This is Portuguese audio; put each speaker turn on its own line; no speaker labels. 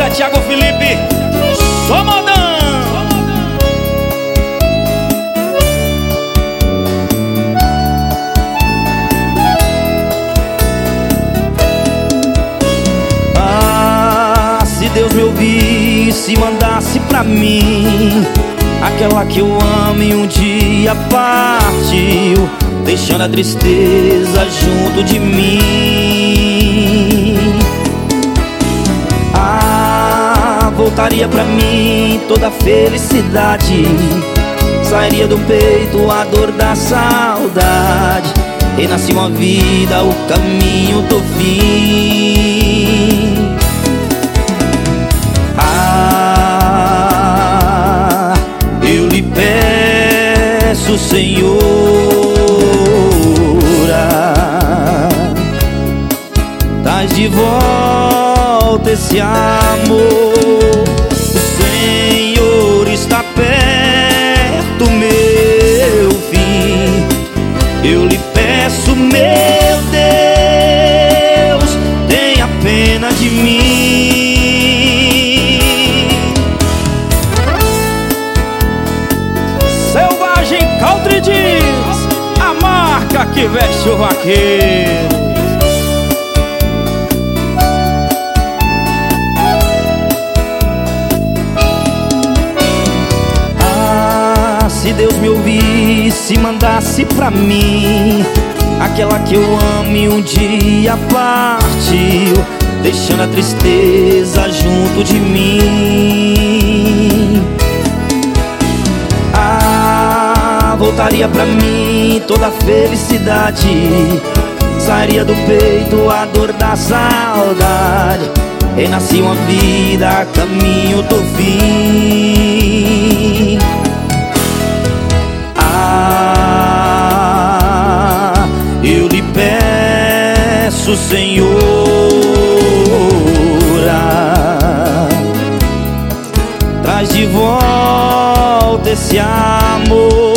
Zé Thiago Felipe, só modão. Ah, se Deus me ouvisse e mandasse pra mim aquela que eu amo e um dia partiu, deixando a tristeza junto de mim. Ah, voltaria pra mim toda a felicidade, sairia do peito a dor da saudade, renascia uma vida, o caminho do fim. Ah, eu lhe peço, Senhora, traz de volta esse amor. O Senhor está perto, meu fim. Eu lhe peço, meu Deus, tenha pena de mim. Selvagem Country Jeans, a marca que veste o vaqueiro. Se Deus me ouvisse e mandasse pra mim aquela que eu amo e um dia partiu, deixando a tristeza junto de mim. Ah, voltaria pra mim toda a felicidade, sairia do peito a dor da saudade, renascia uma vida a caminho do fim. Ah, eu lhe peço, Senhora, traz de volta esse amor.